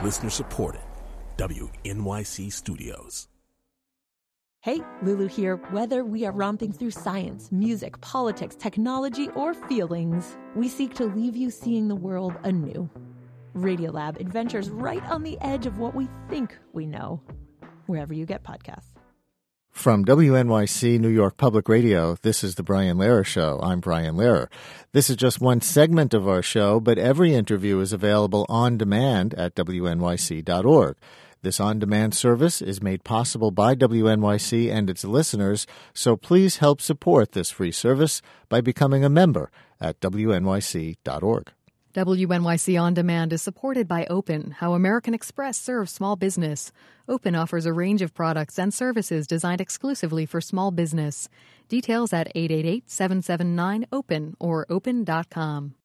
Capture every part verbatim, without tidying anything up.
Listener supported. W N Y C Studios. Hey, Lulu here. Whether we are romping through science, music, politics, technology, or feelings, we seek to leave you seeing the world anew. Radiolab adventures right on the edge of what we think we know, wherever you get podcasts. From W N Y C New York Public Radio, this is The Brian Lehrer Show. I'm Brian Lehrer. This is just one segment of our show, but every interview is available on demand at W N Y C dot org. This on-demand service is made possible by W N Y C and its listeners, so please help support this free service by becoming a member at W N Y C dot org. W N Y C On Demand is supported by Open, how American Express serves small business. Open offers a range of products and services designed exclusively for small business. Details at eight eight eight, seven seven nine, OPEN or open dot com.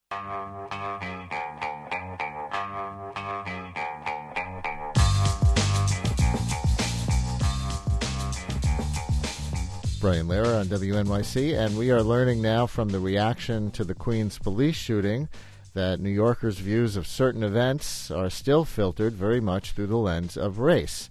Brian Lehrer on W N Y C, and we are learning now from the reaction to the Queens police shooting that New Yorkers' views of certain events are still filtered very much through the lens of race.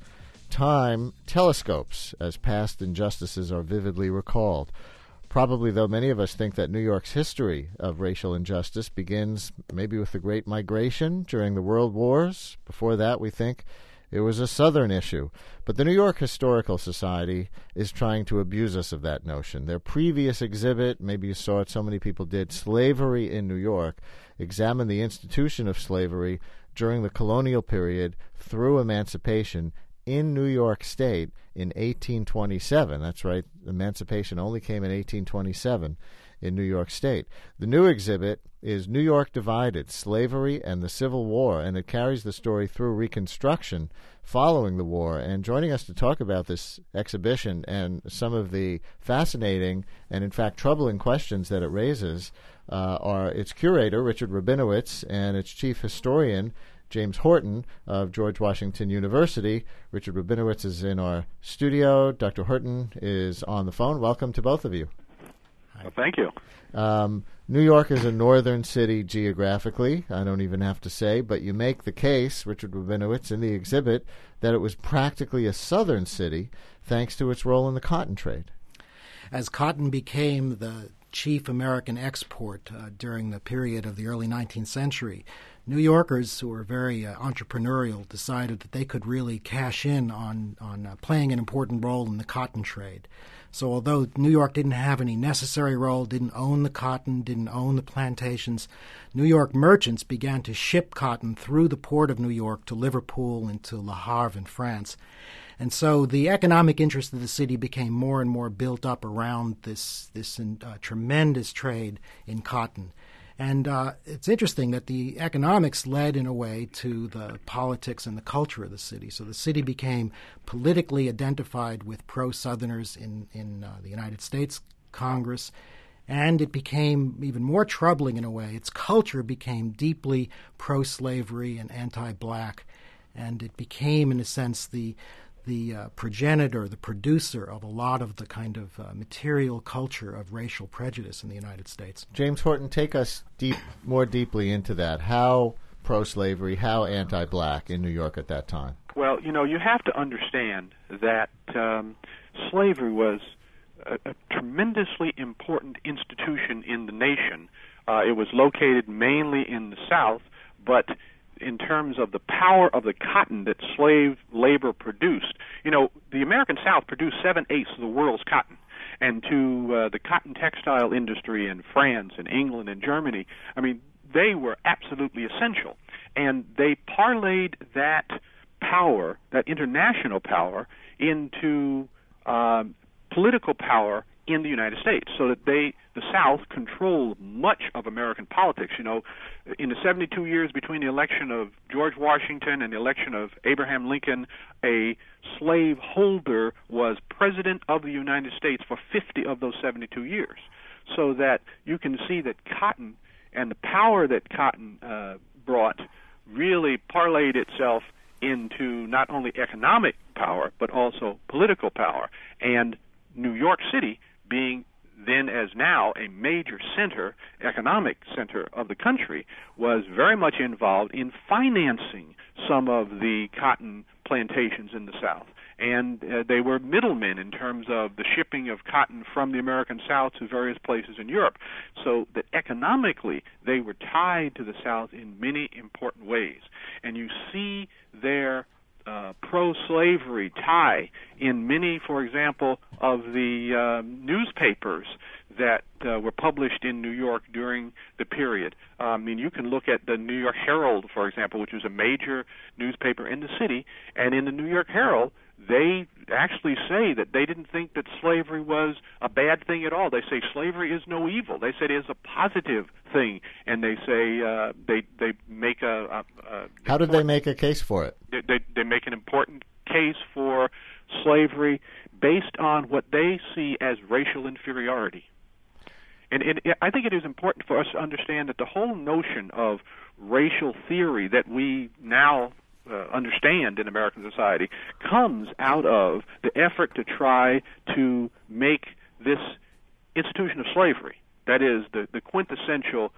Time telescopes as past injustices are vividly recalled. Probably, though, many of us think that New York's history of racial injustice begins maybe with the Great Migration during the World Wars. Before that, we think it was a Southern issue. But the New York Historical Society is trying to abuse us of that notion. Their previous exhibit, maybe you saw it, so many people did, Slavery in New York, examined the institution of slavery during the colonial period through emancipation in New York State in eighteen twenty-seven. That's right, emancipation only came in eighteen twenty-seven in New York State. The new exhibit is New York Divided, Slavery and the Civil War, and it carries the story through Reconstruction following the war. And joining us to talk about this exhibition and some of the fascinating and, in fact, troubling questions that it raises uh, are its curator, Richard Rabinowitz, and its chief historian, James Horton of George Washington University. Richard Rabinowitz is in our studio. Doctor Horton is on the phone. Welcome to both of you. Well, thank you. Um, New York is a northern city geographically, I don't even have to say, but you make the case, Richard Rabinowitz, in the exhibit, that it was practically a southern city thanks to its role in the cotton trade. As cotton became the chief American export uh, during the period of the early nineteenth century, New Yorkers, who were very uh, entrepreneurial, decided that they could really cash in on, on uh, playing an important role in the cotton trade. So although New York didn't have any necessary role, didn't own the cotton, didn't own the plantations, New York merchants began to ship cotton through the port of New York to Liverpool and to Le Havre in France. And so the economic interest of the city became more and more built up around this, this uh, tremendous trade in cotton. And uh, it's interesting that the economics led, in a way, to the politics and the culture of the city. So the city became politically identified with pro-Southerners in, in uh, the United States Congress, and it became even more troubling, in a way. Its culture became deeply pro-slavery and anti-black, and it became, in a sense, the the uh, progenitor, the producer of a lot of the kind of uh, material culture of racial prejudice in the United States. James Horton, take us deep, more deeply into that. How pro-slavery, how anti-black in New York at that time? Well, you know, you have to understand that um, slavery was a, a tremendously important institution in the nation. Uh, it was located mainly in the South, but in terms of the power of the cotton that slave labor produced. You know, the American South produced seven-eighths of the world's cotton. And to uh, the cotton textile industry in France and England and Germany, I mean, they were absolutely essential. And they parlayed that power, that international power, into um, political power in the United States, so that they, the South, controlled much of American politics. You know, in the seventy-two years between the election of George Washington and the election of Abraham Lincoln, a slaveholder was president of the United States for fifty of those seventy-two years. So that you can see that cotton and the power that cotton uh, brought really parlayed itself into not only economic power, but also political power. And New York City, being then as now a major center, economic center of the country, was very much involved in financing some of the cotton plantations in the South. And uh, they were middlemen in terms of the shipping of cotton from the American South to various places in Europe. So that economically they were tied to the South in many important ways. And you see their uh, pro-slavery tie in many, for example, of the uh, newspapers that uh, were published in New York during the period. Uh, I mean, you can look at the New York Herald, for example, which was a major newspaper in the city, and in the New York Herald, they actually say that they didn't think that slavery was a bad thing at all. They say slavery is no evil. They say it is a positive thing, and they say uh, they they make a. a, a How did they make a case for it? They, they they make an important case for slavery based on what they see as racial inferiority. And, and I think it is important for us to understand that the whole notion of racial theory that we now uh, understand in American society comes out of the effort to try to make this institution of slavery, that is, the, the quintessential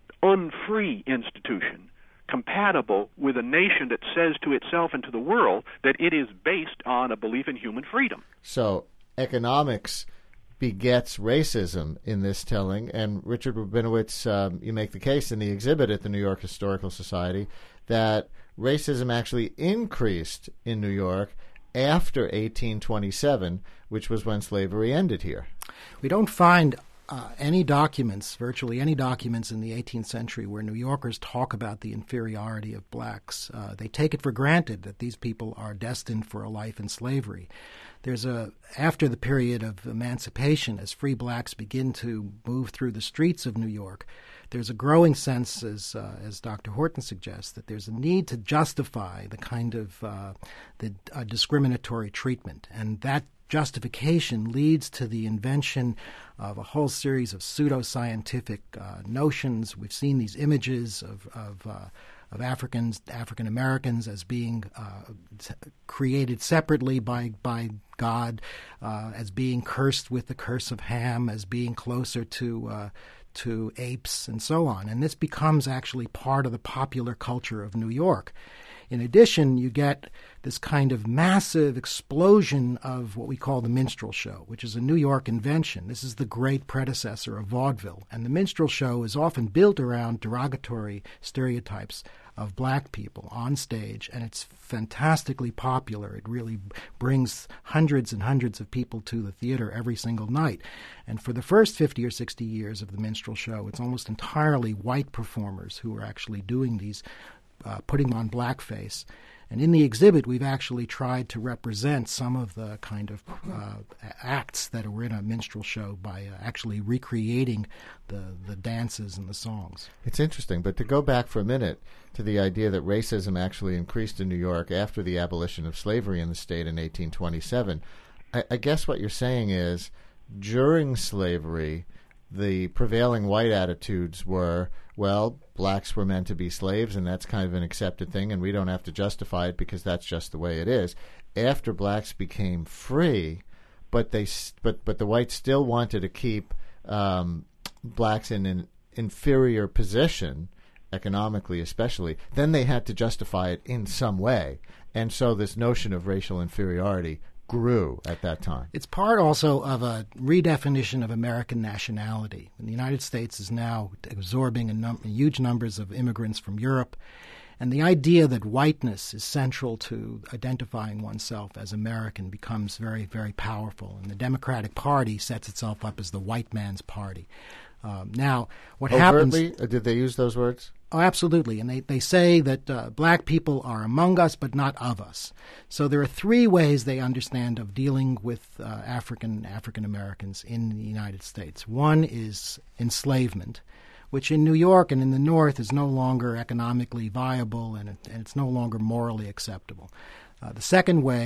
unfree institution, compatible with a nation that says to itself and to the world that it is based on a belief in human freedom. So economics begets racism in this telling, and Richard Rabinowitz, um, you make the case in the exhibit at the New York Historical Society that racism actually increased in New York after eighteen twenty-seven, which was when slavery ended here. We don't find uh, any documents, virtually any documents in the eighteenth century where New Yorkers talk about the inferiority of blacks. Uh, they take it for granted that these people are destined for a life in slavery. There's a after the period of emancipation, as free blacks begin to move through the streets of New York, there's a growing sense, as uh, as Doctor Horton suggests, that there's a need to justify the kind of uh, the uh, discriminatory treatment, and that justification leads to the invention of a whole series of pseudoscientific uh, notions. We've seen these images of of uh, of Africans, African Americans as being uh, created separately by by God, uh, as being cursed with the curse of Ham, as being closer to uh, to apes, and so on. And this becomes actually part of the popular culture of New York. In addition, you get this kind of massive explosion of what we call the minstrel show, which is a New York invention. This is the great predecessor of vaudeville. And the minstrel show is often built around derogatory stereotypes of black people on stage, and it's fantastically popular. It really brings hundreds and hundreds of people to the theater every single night. And for the first fifty or sixty years of the minstrel show, it's almost entirely white performers who are actually doing these Uh, putting on blackface. And in the exhibit, we've actually tried to represent some of the kind of uh, acts that were in a minstrel show by uh, actually recreating the, the dances and the songs. It's interesting, but to go back for a minute to the idea that racism actually increased in New York after the abolition of slavery in the state in eighteen twenty-seven, I, I guess what you're saying is during slavery, the prevailing white attitudes were, well, blacks were meant to be slaves, and that's kind of an accepted thing, and we don't have to justify it because that's just the way it is. After blacks became free, but they but but the whites still wanted to keep um, blacks in an inferior position, economically especially, then they had to justify it in some way. And so this notion of racial inferiority grew at that time. It's part also of a redefinition of American nationality. And the United States is now absorbing a num- huge numbers of immigrants from Europe, and the idea that whiteness is central to identifying oneself as American becomes very, very powerful. And the Democratic Party sets itself up as the white man's party. Um, now, what Overtly? happens... Did they use those words? Oh, absolutely. And they, they say that uh, black people are among us, but not of us. So there are three ways they understand of dealing with uh, African African Americans in the United States. One is enslavement, which in New York and in the North is no longer economically viable, and, it, and it's no longer morally acceptable. Uh, the second way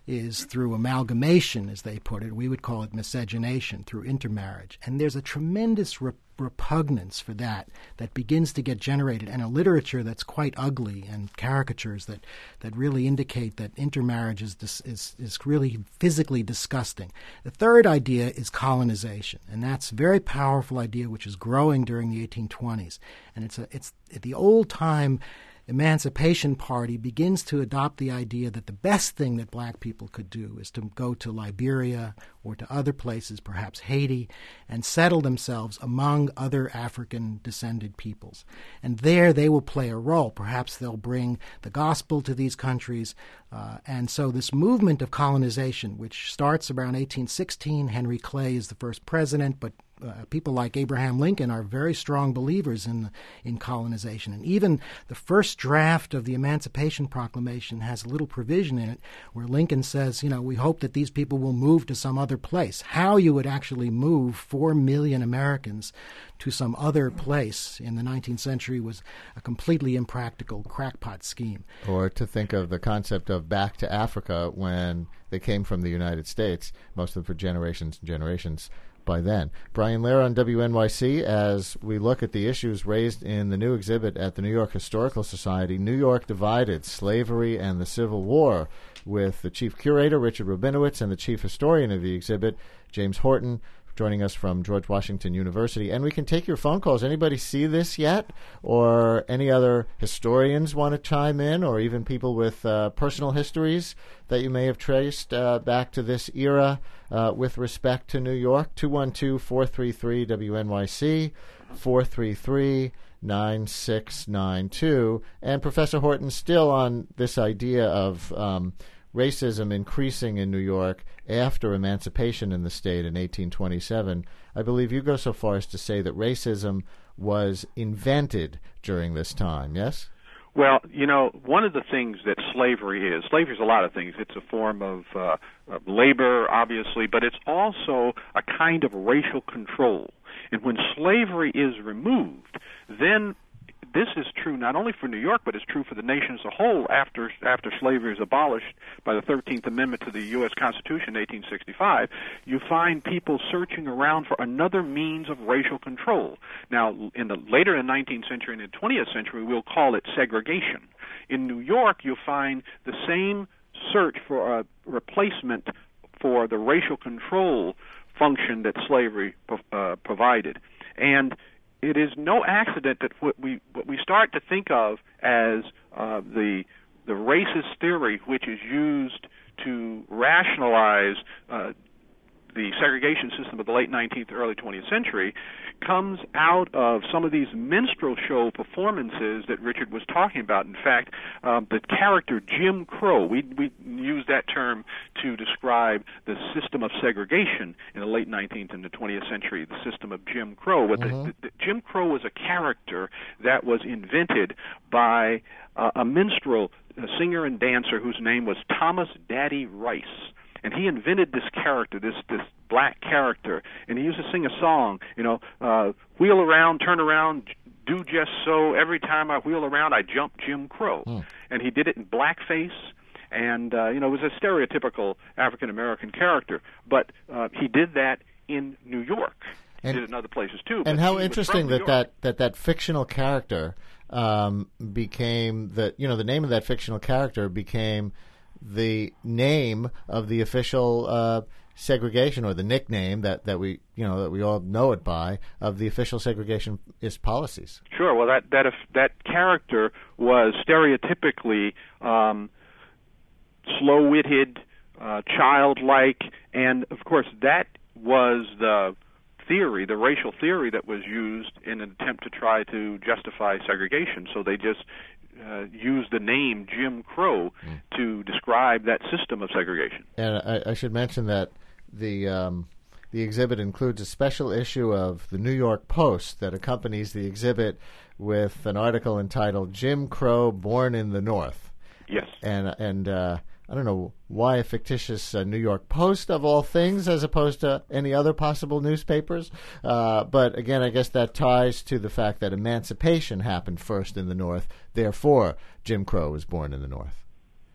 is through amalgamation, as they put it. We would call it miscegenation, through intermarriage. And there's a tremendous re- repugnance for that that begins to get generated, and a literature that's quite ugly, and caricatures that, that really indicate that intermarriage is, dis- is is really physically disgusting. The third idea is colonization, and that's a very powerful idea which is growing during the eighteen twenties. And it's a, it's the old-time Emancipation Party begins to adopt the idea that the best thing that black people could do is to go to Liberia or to other places, perhaps Haiti, and settle themselves among other African-descended peoples. And there they will play a role. Perhaps they'll bring the gospel to these countries. Uh, and so this movement of colonization, which starts around eighteen sixteen, Henry Clay is the first president, but Uh, people like Abraham Lincoln are very strong believers in in colonization. And even the first draft of the Emancipation Proclamation has a little provision in it where Lincoln says, you know, we hope that these people will move to some other place. How you would actually move four million Americans to some other place in the nineteenth century was a completely impractical crackpot scheme. Or to think of the concept of back to Africa when they came from the United States, most of them for generations and generations by then. Brian Lehrer on W N Y C as we look at the issues raised in the new exhibit at the New York Historical Society, New York Divided, Slavery and the Civil War, with the chief curator, Richard Rabinowitz, and the chief historian of the exhibit, James Horton, joining us from George Washington University. And we can take your phone calls. Anybody see this yet? Or any other historians want to chime in, or even people with uh, personal histories that you may have traced uh, back to this era uh, with respect to New York? two one two, four three three, W N Y C, four three three, nine six nine two. And Professor Horton, still on this idea of um, racism increasing in New York after emancipation in the state in eighteen twenty-seven, I believe you go so far as to say that racism was invented during this time, yes? Well, you know, one of the things that slavery is, slavery is a lot of things. It's a form of, uh, of labor, obviously, but it's also a kind of racial control. And when slavery is removed, then this is true not only for New York, but it's true for the nation as a whole after after slavery is abolished by the thirteenth Amendment to the U S Constitution in eighteen sixty-five. You find people searching around for another means of racial control. Now, in the later in the nineteenth century and in the twentieth century, we'll call it segregation. In New York, you'll find the same search for a replacement for the racial control function that slavery uh, provided. And it is no accident that what we what we start to think of as uh, the the racist theory, which is used to rationalize uh, the segregation system of the late nineteenth, early twentieth century, comes out of some of these minstrel show performances that Richard was talking about. In fact, um, the character Jim Crow, we we use that term to describe the system of segregation in the late nineteenth and the twentieth century, the system of Jim Crow. But mm-hmm. the, the, Jim Crow was a character that was invented by uh, a minstrel, a singer and dancer whose name was Thomas Daddy Rice. And he invented this character, this this black character, and he used to sing a song, you know, uh, wheel around, turn around, do just so. Every time I wheel around, I jump Jim Crow. Mm. And he did it in blackface, and, uh, you know, it was a stereotypical African-American character. But uh, he did that in New York. He and, did it in other places, too. And how interesting that, that, that that fictional character um, became, the, you know, the name of that fictional character became the name of the official uh, segregation, or the nickname that, that we you know that we all know it by, of the official segregationist policies. Sure. Well, that that if that character was stereotypically um, slow-witted, uh, childlike, and of course that was the theory, the racial theory that was used in an attempt to try to justify segregation. So they just Uh, use the name Jim Crow mm. to describe that system of segregation. And I, I should mention that the um, the exhibit includes a special issue of the New York Post that accompanies the exhibit with an article entitled "Jim Crow Born in the North." Yes. And and uh, I don't know why a fictitious uh, New York Post of all things, as opposed to any other possible newspapers. Uh, but again, I guess that ties to the fact that emancipation happened first in the North. Therefore, Jim Crow was born in the North.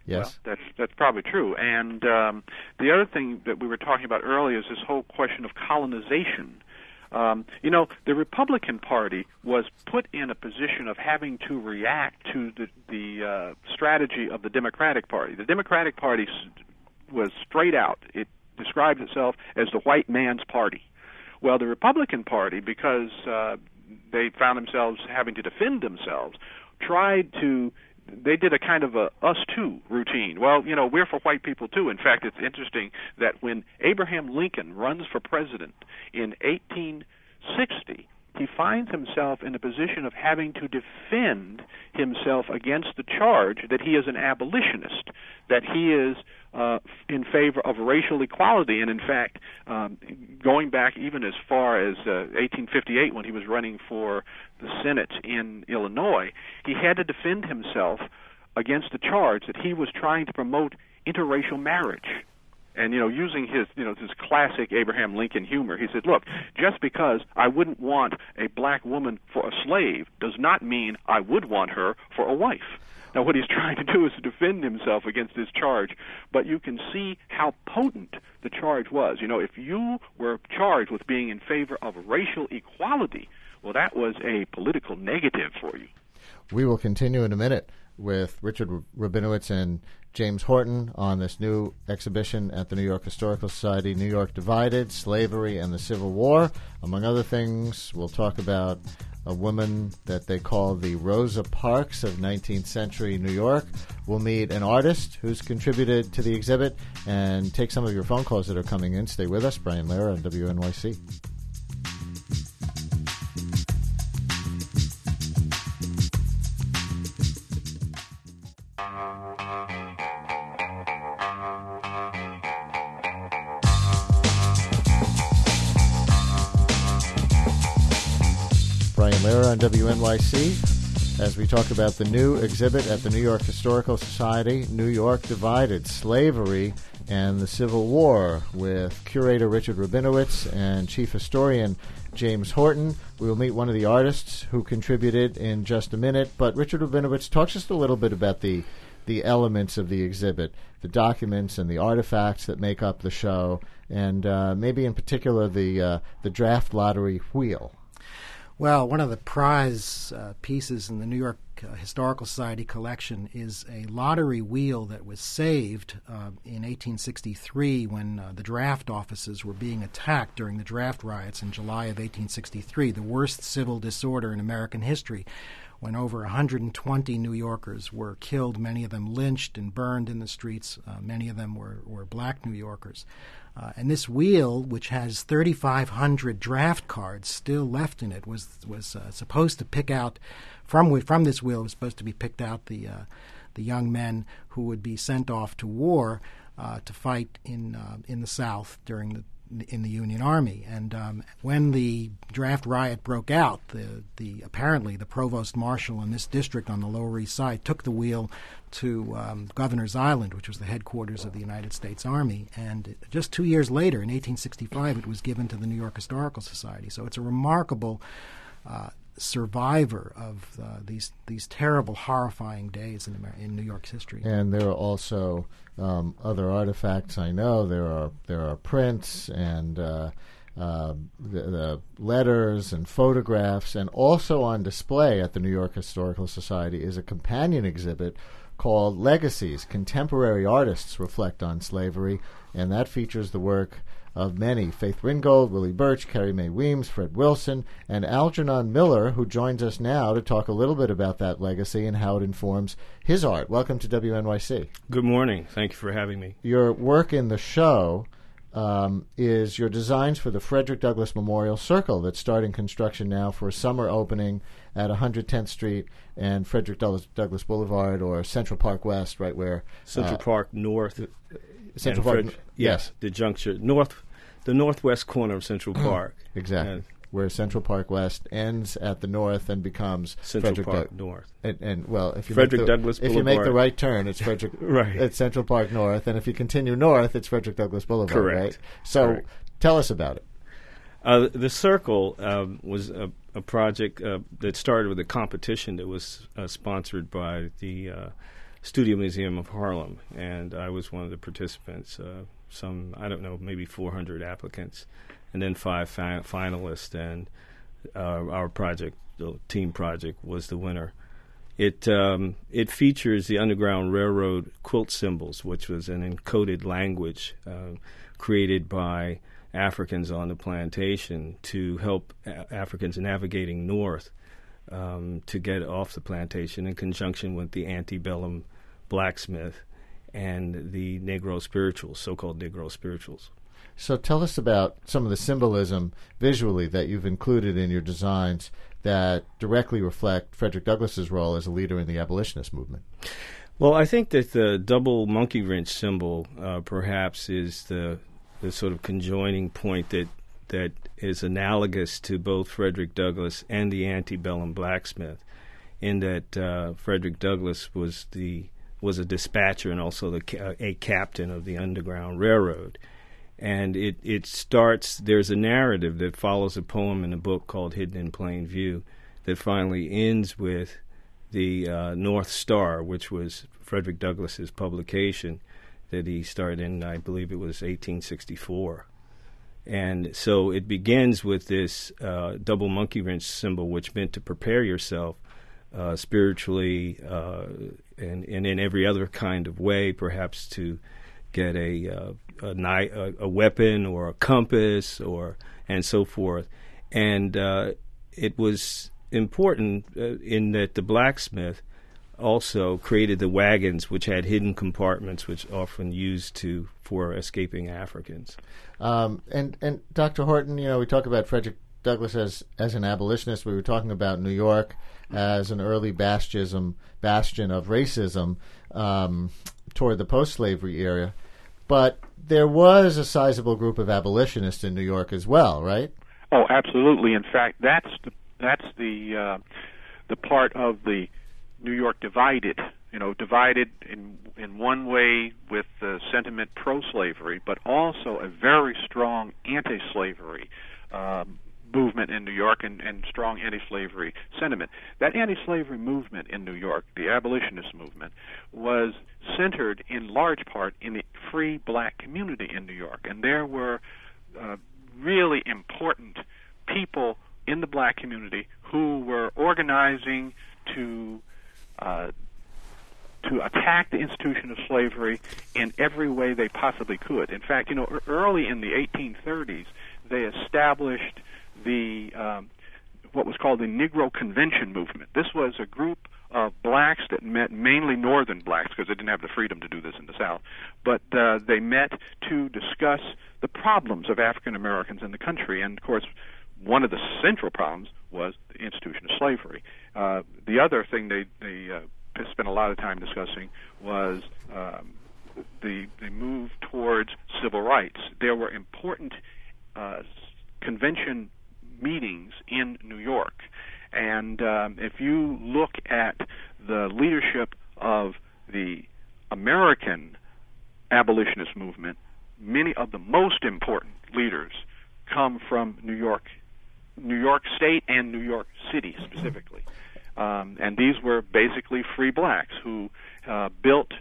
Yes. Well, that's that's probably true. And um, the other thing that we were talking about earlier is this whole question of colonization. Um, you know, the Republican Party was put in a position of having to react to the, the uh, strategy of the Democratic Party. The Democratic Party was straight out. It describes itself as the white man's party. Well, the Republican Party, because uh, they found themselves having to defend themselves, tried to, they did a kind of a us too routine. Well, you know, we're for white people too. In fact, it's interesting that when Abraham Lincoln runs for president in eighteen sixty, he finds himself in a position of having to defend himself against the charge that he is an abolitionist, that he is uh, in favor of racial equality. And in fact, um, going back even as far as uh, eighteen fifty-eight, when he was running for the Senate in Illinois, he had to defend himself against the charge that he was trying to promote interracial marriage. And, you know, using his, you know, his classic Abraham Lincoln humor, he said, look, just because I wouldn't want a black woman for a slave does not mean I would want her for a wife. Now, what he's trying to do is to defend himself against this charge, but you can see how potent the charge was. You know, if you were charged with being in favor of racial equality, well, that was a political negative for you. We will continue in a minute with Richard Rabinowitz and James Horton on this new exhibition at the New York Historical Society, New York Divided, Slavery and the Civil War. Among other things, we'll talk about a woman that they call the Rosa Parks of nineteenth century New York. We'll meet an artist who's contributed to the exhibit and take some of your phone calls that are coming in. Stay with us. Brian Lehrer on W N Y C. Brian Lehrer on W N Y C as we talk about the new exhibit at the New York Historical Society, New York Divided, Slavery and the Civil War, with curator Richard Rabinowitz and chief historian James Horton. We will meet one of the artists who contributed in just a minute, but Richard Rabinowitz, talk just a little bit about the the elements of the exhibit, the documents and the artifacts that make up the show, and uh, maybe in particular the uh, the draft lottery wheel. Well, one of the prize uh, pieces in the New York uh, Historical Society collection is a lottery wheel that was saved uh, in eighteen sixty-three when uh, the draft offices were being attacked during the draft riots in July of eighteen sixty-three, the worst civil disorder in American history, when over one hundred twenty New Yorkers were killed, many of them lynched and burned in the streets. Uh, many of them were, were black New Yorkers. Uh, and this wheel, which has thirty-five hundred draft cards still left in it, was was uh, supposed to pick out from from this wheel was supposed to be picked out the uh, the young men who would be sent off to war uh, to fight in uh, in the South during the in the Union Army. And um, when the draft riot broke out, the the apparently the provost marshal in this district on the Lower East Side took the wheel to um, Governor's Island, which was the headquarters of the United States Army. And just two years later, in eighteen sixty-five, it was given to the New York Historical Society. So it's a remarkable uh, survivor of uh, these these terrible, horrifying days in, Amer- in New York's history. And there are also um, other artifacts. I know there are there are prints and uh, uh, the, the letters and photographs, and also on display at the New York Historical Society is a companion exhibit called Legacies. Contemporary artists reflect on slavery, and that features the work of many: Faith Ringgold, Willie Birch, Carrie Mae Weems, Fred Wilson, and Algernon Miller, who joins us now to talk a little bit about that legacy and how it informs his art. Welcome to W N Y C. Good morning. Thank you for having me. Your work in the show um, is your designs for the Frederick Douglass Memorial Circle that's starting construction now for a summer opening at one hundred tenth Street and Frederick Douglass, Douglass Boulevard, or Central Park West, right where Central uh, Park North. Central Park, Fred, yes, yes, the juncture north, the northwest corner of Central Park. Exactly, and where Central Park West ends at the north and becomes Central Frederick Park Doug- North. And, and well, if you Frederick make the, Douglass if you make the Boulevard. right turn, it's Frederick. Right. It's Central Park North, and if you continue north, it's Frederick Douglass Boulevard. Correct. Right. So, Correct. Tell us about it. Uh, the Circle um, was a, a project uh, that started with a competition that was uh, sponsored by the uh, Studio Museum of Harlem, and I was one of the participants. Uh, some, I don't know, maybe four hundred applicants, and then five fi- finalists, and uh, our project, the team project, was the winner. It um, it features the Underground Railroad quilt symbols, which was an encoded language uh, created by Africans on the plantation to help a- Africans navigating north um, to get off the plantation, in conjunction with the antebellum blacksmith and the Negro spirituals, so-called Negro spirituals. So tell us about some of the symbolism visually that you've included in your designs that directly reflect Frederick Douglass's role as a leader in the abolitionist movement. Well, I think that the double monkey wrench symbol uh, perhaps is the the sort of conjoining point that that is analogous to both Frederick Douglass and the antebellum blacksmith, in that uh, Frederick Douglass was the was a dispatcher and also the ca- a captain of the Underground Railroad. And it, it starts, there's a narrative that follows a poem in a book called Hidden in Plain View that finally ends with the uh, North Star, which was Frederick Douglass's publication that he started in, I believe it was eighteen sixty-four. And so it begins with this uh, double monkey wrench symbol, which meant to prepare yourself uh, spiritually uh, and, and in every other kind of way, perhaps to get a, uh, a, ni- a a weapon or a compass or and so forth. And uh, it was important uh, in that the blacksmith also created the wagons, which had hidden compartments, which often used to for escaping Africans. Um, and and Doctor Horton, you know, we talk about Frederick Douglass as as an abolitionist. We were talking about New York as an early bastion bastion of racism um, toward the post-slavery era. But there was a sizable group of abolitionists in New York as well, right? Oh, absolutely. In fact, that's the that's the uh, the part of the New York divided. You know, divided in in one way with the sentiment pro-slavery, but also a very strong anti-slavery um, movement in New York and, and strong anti-slavery sentiment. That anti-slavery movement in New York, the abolitionist movement, was centered in large part in the free black community in New York. And there were uh, really important people in the black community who were organizing to uh, to attack the institution of slavery in every way they possibly could. In fact, you know, early in the eighteen thirties, they established the um, what was called the Negro Convention movement. This was a group of blacks that met, mainly northern blacks, because they didn't have the freedom to do this in the South, but uh, they met to discuss the problems of African Americans in the country. And of course, one of the central problems was the institution of slavery. Uh, the other thing they they uh, spent a lot of time discussing was um, the the move towards civil rights. There were important uh, convention meetings in New York, and um, if you look at the leadership of the American abolitionist movement, many of the most important leaders come from New York, New York State and New York City specifically. Um, and these were basically free blacks who uh, built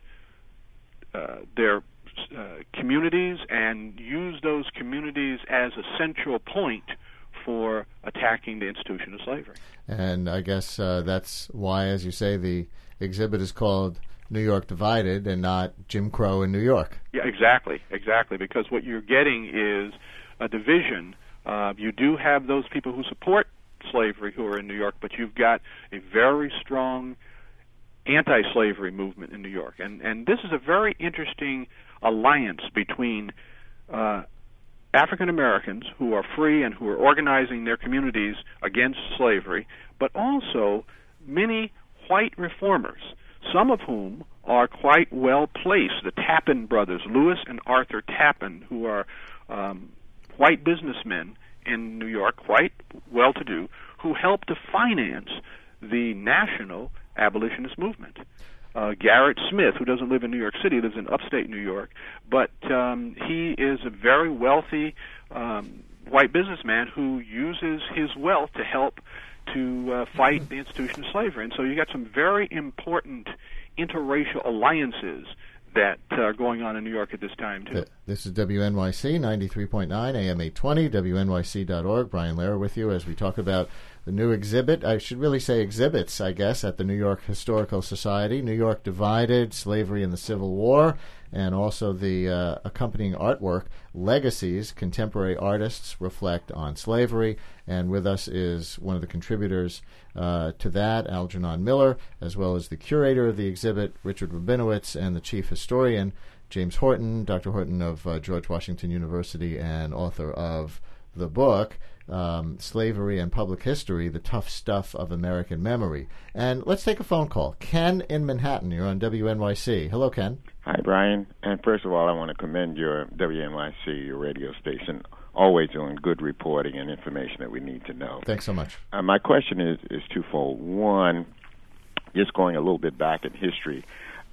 uh, their uh, communities and used those communities as a central point for attacking the institution of slavery. And I guess uh, that's why, as you say, the exhibit is called New York Divided and not Jim Crow in New York. Yeah, exactly, exactly, because what you're getting is a division. Uh, you do have those people who support slavery who are in New York, but you've got a very strong anti-slavery movement in New York. And, and this is a very interesting alliance between uh, African Americans who are free and who are organizing their communities against slavery, but also many white reformers, some of whom are quite well placed. The Tappan brothers, Lewis and Arthur Tappan, who are um, white businessmen in New York, quite well-to-do, who helped to finance the national abolitionist movement. Uh, Garrett Smith, who doesn't live in New York City, lives in upstate New York, but um, he is a very wealthy um, white businessman who uses his wealth to help to uh, fight the institution of slavery. And so you got some very important interracial alliances that are going on in New York at this time, too. This is W N Y C ninety-three point nine, A M eight twenty, W N Y C dot org. Brian Lehrer with you as we talk about the new exhibit. I should really say exhibits, I guess, at the New York Historical Society. New York Divided, Slavery in the Civil War, and also the uh, accompanying artwork, Legacies, Contemporary Artists Reflect on Slavery. And with us is one of the contributors uh, to that, Algernon Miller, as well as the curator of the exhibit, Richard Rabinowitz, and the chief historian, James Horton, Doctor Horton of uh, George Washington University and author of the book, um, Slavery and Public History, The Tough Stuff of American Memory. And let's take a phone call. Ken in Manhattan, you're on W N Y C. Hello, Ken. Hi, Brian. And first of all, I want to commend your W N Y C, your radio station, always doing good reporting and information that we need to know. Thanks so much. Uh, my question is, is twofold. One, just going a little bit back in history,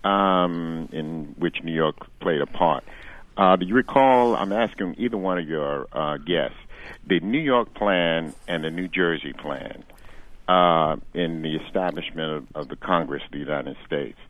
um, in which New York played a part. Uh, do you recall, I'm asking either one of your uh, guests, the New York plan and the New Jersey plan uh, in the establishment of, of the Congress of the United States?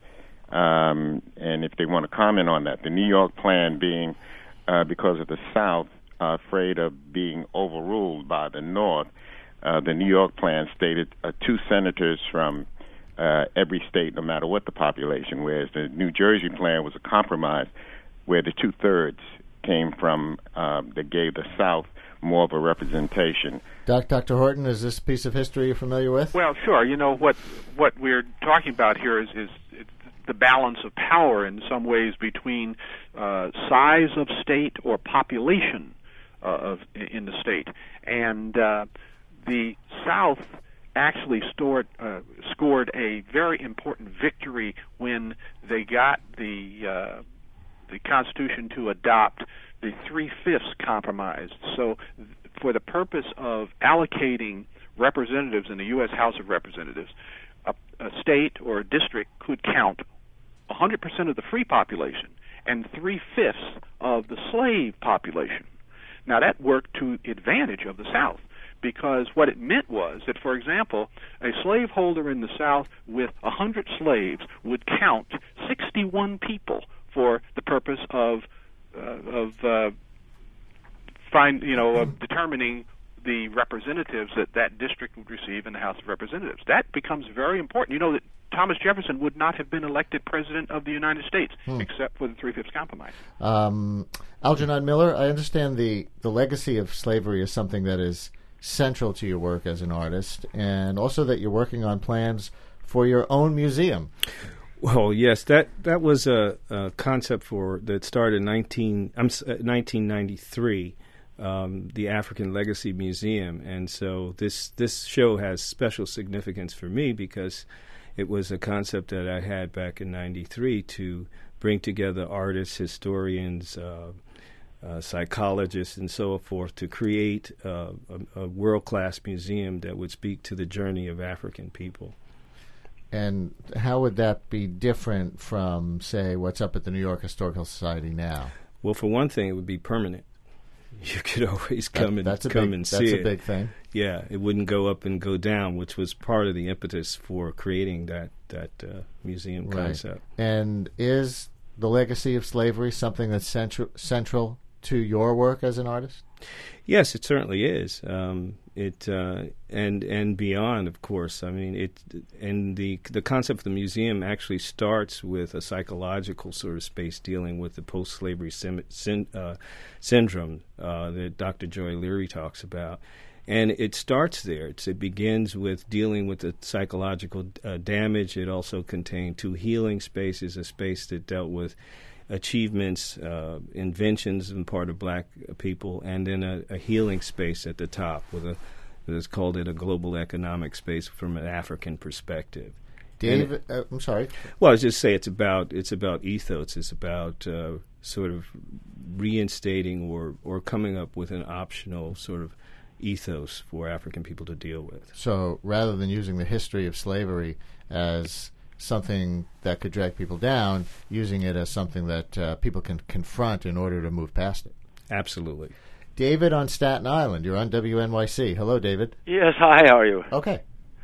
Um, and if they want to comment on that, the New York plan being uh, because of the South uh, afraid of being overruled by the North, uh, the New York plan stated uh, two senators from uh, every state, no matter what the population, whereas the New Jersey plan was a compromise where the two-thirds came from uh, that gave the South more of a representation. Doc, Doctor Horton, is this a piece of history you're familiar with? Well, sure. You know, what what we're talking about here is, is the balance of power in some ways between uh, size of state or population uh, of in the state. And uh, the South actually stored, uh, scored a very important victory when they got the uh, the Constitution to adopt the three-fifths compromise. So th- for the purpose of allocating representatives in the U S House of Representatives, a, a state or a district could count one hundred percent of the free population and three-fifths of the slave population. Now, that worked to advantage of the South, because what it meant was that, for example, a slaveholder in the South with one hundred slaves would count sixty-one people for the purpose of uh, of uh, find you know of determining the representatives that that district would receive in the House of Representatives. That becomes very important. You know that Thomas Jefferson would not have been elected president of the United States hmm. except for the three-fifths compromise. Um, Algernon Miller, I understand the, the legacy of slavery is something that is central to your work as an artist, and also that you're working on plans for your own museum. Well, yes, that that was a, a concept for that started in nineteen, I'm, uh, nineteen ninety-three, um, the African Legacy Museum, and so this this show has special significance for me because it was a concept that I had back in ninety-three to bring together artists, historians, uh, uh, psychologists, and so forth to create uh, a, a world-class museum that would speak to the journey of African people. And how would that be different from, say, what's up at the New York Historical Society now? Well, for one thing, it would be permanent. You could always come that, and that's a come big, and see that's it. That's a big thing. Yeah, it wouldn't go up and go down, which was part of the impetus for creating that that uh, museum right. concept. And is the legacy of slavery something that's central central to your work as an artist? Yes, it certainly is. Um, it uh, and and beyond, of course. I mean, it and the the concept of the museum actually starts with a psychological sort of space dealing with the post-slavery sim, sin, uh, syndrome uh, that Doctor Joy Leary talks about, and it starts there. It's, it begins with dealing with the psychological uh, damage. It also contained two healing spaces, a space that dealt with achievements, uh, inventions on part of black people, and then a, a healing space at the top with a, let's call it a global economic space from an African perspective. Dave, it, uh, I'm sorry. Well, I was just say it's about it's about ethos. It's about uh, sort of reinstating or or coming up with an optional sort of ethos for African people to deal with. So rather than using the history of slavery as something that could drag people down, using it as something that uh, people can confront in order to move past it. Absolutely. David on Staten Island, you're on W N Y C. Hello, David. Yes, hi, how are you? Okay.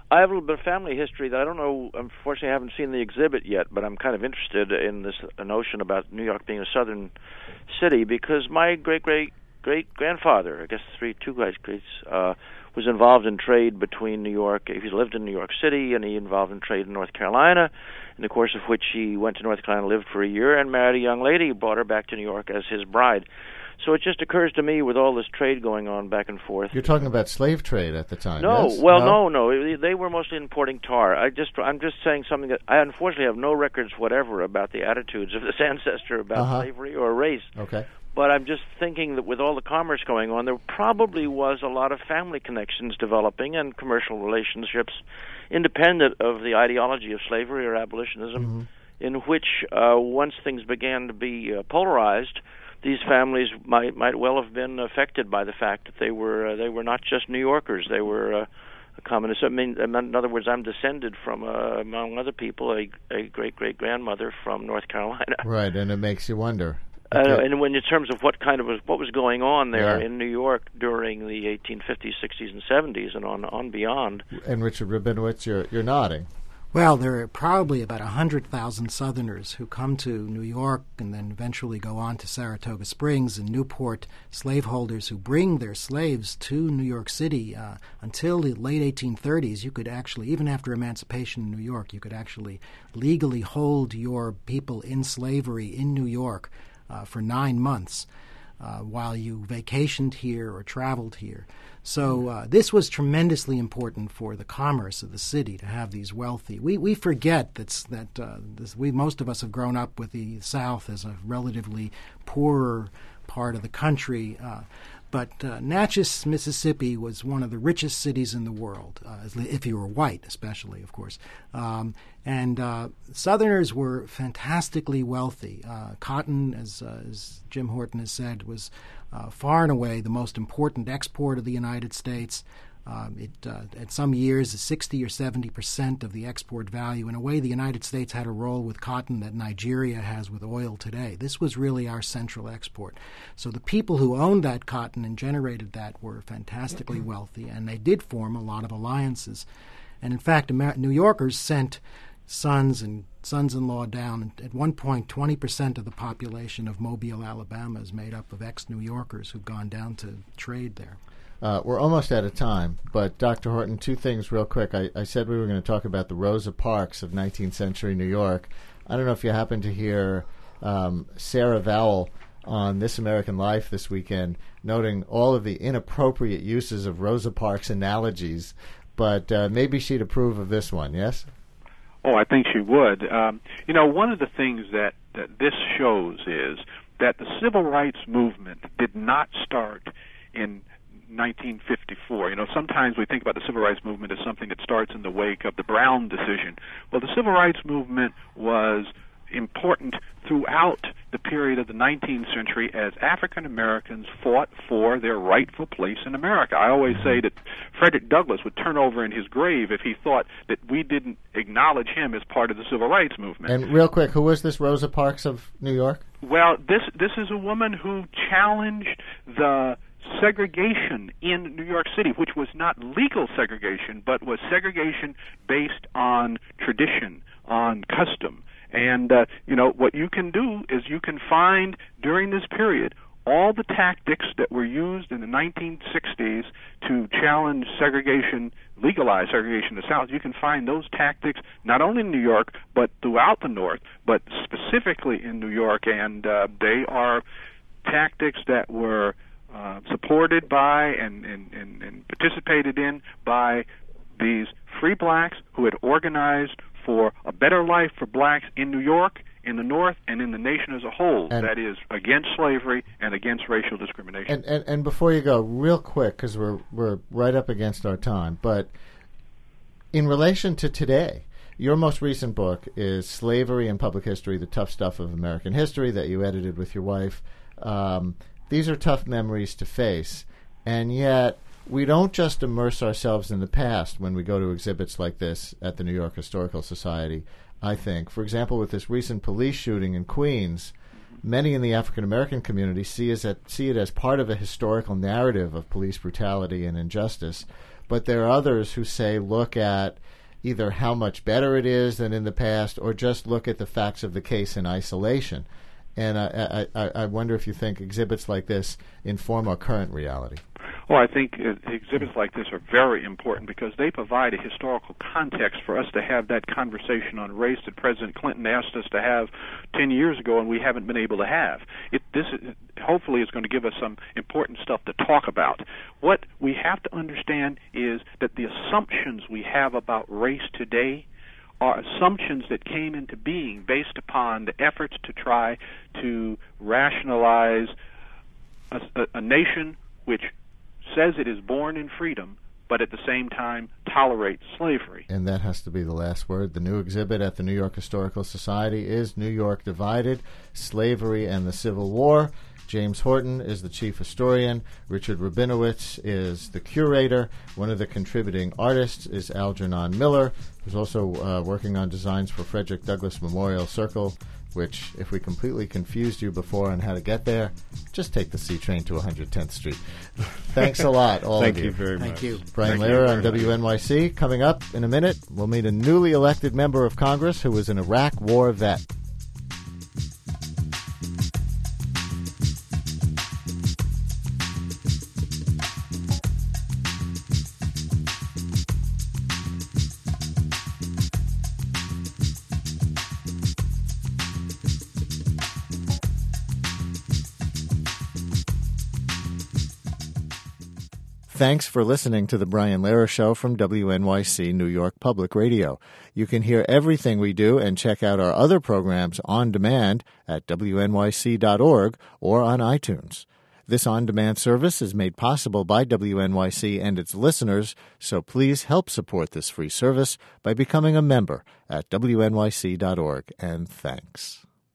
I have a little bit of family history that I don't know. Unfortunately, I haven't seen the exhibit yet, but I'm kind of interested in this notion about New York being a southern city because my great great great grandfather, I guess three two guys greats, uh, was involved in trade between New York. He lived in New York City, and he involved in trade in North Carolina. In the course of which he went to North Carolina, lived for a year, and married a young lady, brought her back to New York as his bride. So it just occurs to me, with all this trade going on back and forth. You're talking about slave trade at the time. No, yes? well, no, no, no. They were mostly importing tar. I just, I'm just saying something that I unfortunately have no records whatever about the attitudes of this ancestor about uh-huh. slavery or race. Okay. But I'm just thinking that with all the commerce going on, there probably was a lot of family connections developing and commercial relationships, independent of the ideology of slavery or abolitionism, mm-hmm. in which uh, once things began to be uh, polarized, these families might might well have been affected by the fact that they were uh, they were not just New Yorkers. They were uh, communists. I mean, in other words, I'm descended from, uh, among other people, a, a great great grandmother from North Carolina. Right, and it makes you wonder. Uh, and when in terms of what kind of was, what was going on there yeah. in New York during the eighteen fifties, sixties, and seventies, and on on beyond. And Richard Rabinowitz, you're you're nodding. Well, there are probably about one hundred thousand Southerners who come to New York and then eventually go on to Saratoga Springs and Newport, slaveholders who bring their slaves to New York City. Uh, until the late eighteen thirties, you could actually, even after emancipation in New York, you could actually legally hold your people in slavery in New York uh, for nine months uh, while you vacationed here or traveled here. So uh, this was tremendously important for the commerce of the city to have these wealthy. We we forget that's, that uh, this, we most of us have grown up with the South as a relatively poorer part of the country. Uh, but uh, Natchez, Mississippi, was one of the richest cities in the world, uh, if you were white, especially, of course. Um, and uh, Southerners were fantastically wealthy. Uh, cotton, as, uh, as Jim Horton has said, was uh, far and away the most important export of the United States. Um, it, uh, at some years, sixty or seventy percent of the export value. In a way, the United States had a role with cotton that Nigeria has with oil today. This was really our central export. So the people who owned that cotton and generated that were fantastically wealthy, and they did form a lot of alliances. And in fact, Amer- New Yorkers sent sons and sons-in-law down. At one point, twenty percent of the population of Mobile, Alabama is made up of ex-New Yorkers who've gone down to trade there. Uh, we're almost out of time, but Doctor Horton, two things real quick. I, I said we were going to talk about the Rosa Parks of nineteenth century New York. I don't know if you happen to hear um, Sarah Vowell on This American Life this weekend, noting all of the inappropriate uses of Rosa Parks analogies, but uh, maybe she'd approve of this one, yes? Oh, I think she would. Um, you know, one of the things that, that this shows is that the civil rights movement did not start in nineteen fifty-four. You know, sometimes we think about the civil rights movement as something that starts in the wake of the Brown decision. Well, the civil rights movement was important throughout the period of the nineteenth century as African Americans fought for their rightful place in America. I always say that Frederick Douglass would turn over in his grave if he thought that we didn't acknowledge him as part of the civil rights movement. And real quick, who was this Rosa Parks of New York? Well, this this is a woman who challenged the segregation in New York City, which was not legal segregation, but was segregation based on tradition, on custom. And, uh, you know, what you can do is you can find during this period all the tactics that were used in the nineteen sixties to challenge segregation, legalize segregation in the South. You can find those tactics not only in New York, but throughout the North, but specifically in New York. And uh, they are tactics that were Uh, supported by and, and, and, and participated in by these free blacks who had organized for a better life for blacks in New York, in the North, and in the nation as a whole. And that is against slavery and against racial discrimination. And, and, and before you go, real quick, because we're, we're right up against our time, but in relation to today, your most recent book is Slavery and Public History, the Tough Stuff of American History, that you edited with your wife. Um, These are tough memories to face, and yet we don't just immerse ourselves in the past when we go to exhibits like this at the New York Historical Society, I think. For example, with this recent police shooting in Queens, many in the African-American community see, as a, see it as part of a historical narrative of police brutality and injustice. but there are others who say look at either how much better it is than in the past or just look at the facts of the case in isolation. And I, I, I wonder if you think exhibits like this inform our current reality. Well, I think uh, exhibits like this are very important because they provide a historical context for us to have that conversation on race that President Clinton asked us to have ten years ago and we haven't been able to have. It, this is, hopefully is going to give us some important stuff to talk about. What we have to understand is that the assumptions we have about race today are assumptions that came into being based upon the efforts to try to rationalize a, a, a nation which says it is born in freedom, but at the same time tolerates slavery. And that has to be the last word. The new exhibit at the New York Historical Society is New York Divided, Slavery and the Civil War. James Horton is the chief historian. Richard Rabinowitz is the curator. One of the contributing artists is Algernon Miller, who's also uh, working on designs for Frederick Douglass Memorial Circle, which, if we completely confused you before on how to get there, just take the C train to one hundred tenth Street. Thanks a lot, all Thank of you. you very Thank much. you. Brian Thank Lehrer you on W N Y C. Coming up in a minute, we'll meet a newly elected member of Congress who was an Iraq War vet. Thanks for listening to The Brian Lehrer Show from W N Y C New York Public Radio. You can hear everything we do and check out our other programs on demand at W N Y C dot org or on iTunes. This on-demand service is made possible by W N Y C and its listeners, so please help support this free service by becoming a member at W N Y C dot org. And thanks.